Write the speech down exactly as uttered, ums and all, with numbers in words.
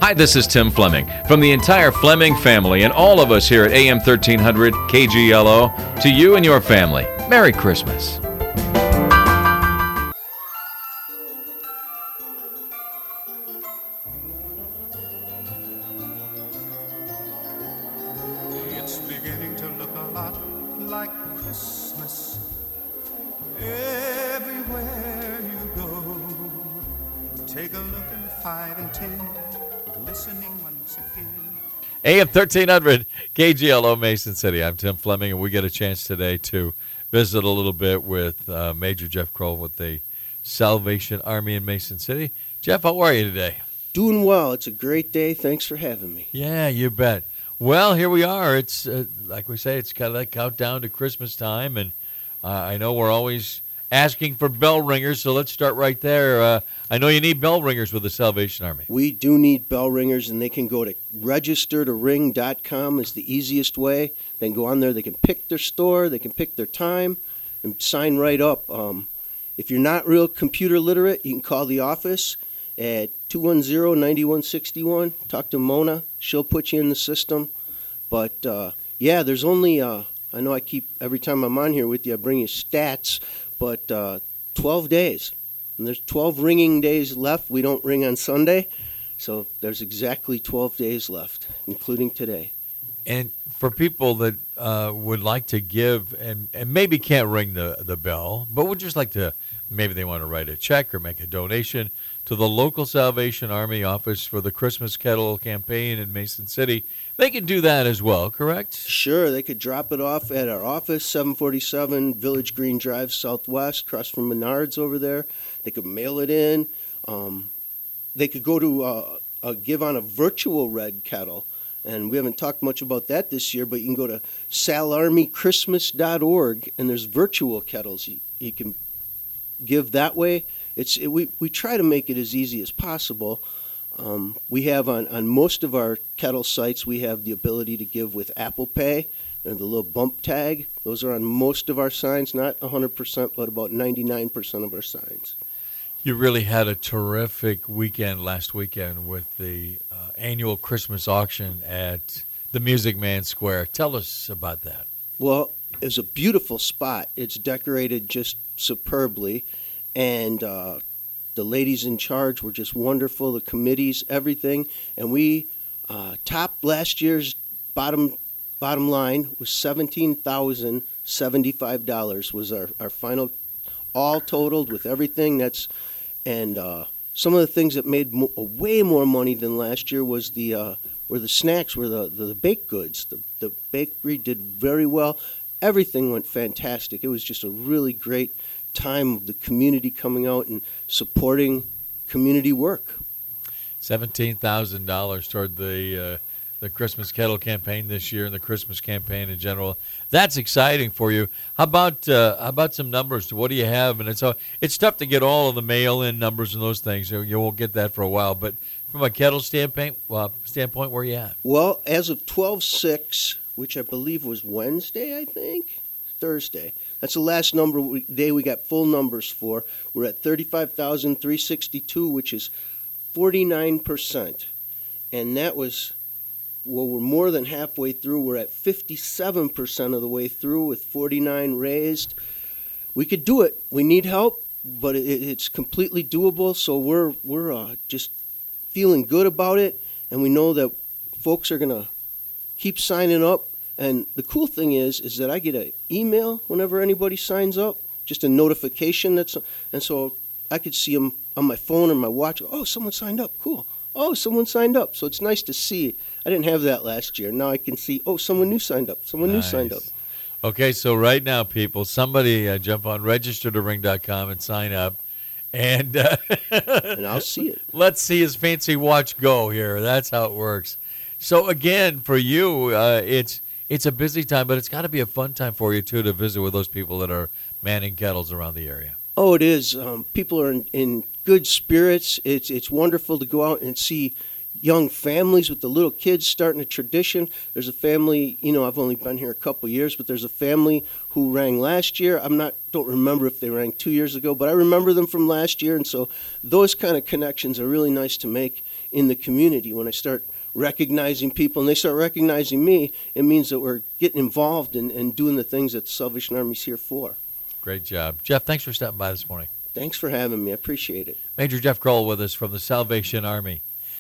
Hi, this is Tim Fleming. From the entire Fleming family and all of us here at A M thirteen hundred K G L O, to you and your family, Merry Christmas. It's beginning to look a lot like Christmas everywhere you go. Take a look at five and ten, glistening once again. A M thirteen hundred K G L O Mason City. I'm Tim Fleming, and we get a chance today to visit a little bit with uh, Major Jeff Kroll with the Salvation Army in Mason City. Jeff, how are you today? Doing well. It's a great day. Thanks for having me. Yeah, you bet. Well, here we are. It's uh, like we say, it's kind of like countdown to Christmas time, and uh, I know we're always asking for bell ringers, so let's start right there. Uh, I know you need bell ringers with the Salvation Army. We do need bell ringers, and they can go to register to ring dot com is the easiest way. They can go on there. They can pick their store. They can pick their time and sign right up. Um, if you're not real computer literate, you can call the office at two one zero, nine one six one. Talk to Mona. She'll put you in the system. But, uh, yeah, there's only, uh, I know I keep, every time I'm on here with you, I bring you stats, but uh, twelve days. And there's twelve ringing days left. We don't ring on Sunday. So there's exactly twelve days left, including today. And for people that uh, would like to give and, and maybe can't ring the, the bell, but would just like to, maybe they want to write a check or make a donation to the local Salvation Army office for the Christmas Kettle campaign in Mason City, they can do that as well, correct? Sure. They could drop it off at our office, seven forty-seven Village Green Drive Southwest, across from Menards over there. They could mail it in. Um, they could go to uh, uh, give on a virtual red kettle. And we haven't talked much about that this year, but you can go to sal army christmas dot org, and there's virtual kettles. You, you can give that way. It's it, we, we try to make it as easy as possible. Um, we have on, on most of our kettle sites, we have the ability to give with Apple Pay and the little bump tag. Those are on most of our signs, not one hundred percent, but about ninety-nine percent of our signs. You really had a terrific weekend last weekend with the uh, annual Christmas auction at the Music Man Square. Tell us about that. Well, it's a beautiful spot. It's decorated just superbly, and uh, the ladies in charge were just wonderful, the committees, everything. And we uh, topped last year's bottom bottom line was seventeen thousand seventy-five dollars was our, our final, all totaled with everything. That's And uh, some of the things that made mo- way more money than last year was the uh, were the snacks, were the, the, the baked goods. The, the bakery did very well. Everything went fantastic. It was just a really great time of the community coming out and supporting community work. seventeen thousand dollars toward the uh, the Christmas Kettle campaign this year and the Christmas campaign in general. That's exciting for you. How about uh, how about some numbers? What do you have? And it's uh, it's tough to get all of the mail-in numbers and those things. You, you won't get that for a while. But from a kettle standpoint, uh, standpoint, where are you at? Well, as of twelve six, which I believe was Wednesday, I think, Thursday. That's the last number we, day we got full numbers for. We're at thirty-five thousand three hundred sixty-two, which is forty-nine percent. And that was, well, we're more than halfway through. We're at fifty-seven percent of the way through with forty-nine raised. We could do it. We need help, but it, it's completely doable. So we're we're uh, just feeling good about it, and we know that folks are going to keep signing up. And the cool thing is, is that I get an email whenever anybody signs up, just a notification. That's, and so I could see them on my phone or my watch. Oh, someone signed up. Cool. Oh, someone signed up. So it's nice to see. I didn't have that last year. Now I can see, oh, someone new signed up. Someone Nice. new signed up. Okay, so right now, people, somebody uh, jump on register to ring dot com and sign up. And, uh, And I'll see it. let's see his fancy watch go here. That's how it works. So, again, for you, uh, it's it's a busy time, but it's got to be a fun time for you, too, to visit with those people that are manning kettles around the area. Oh, it is. Um, people are in, in good spirits. It's it's wonderful to go out and see young families with the little kids starting a tradition. There's a family, you know, I've only been here a couple years, but there's a family who rang last year. I'm not, don't remember if they rang two years ago, but I remember them from last year. And so those kind of connections are really nice to make in the community. When I start recognizing people and they start recognizing me, it means that we're getting involved and, and doing the things that the Salvation Army's here for. Great job. Jeff, thanks for stopping by this morning. Thanks for having me. I appreciate it. Major Jeff Kroll with us from the Salvation Army.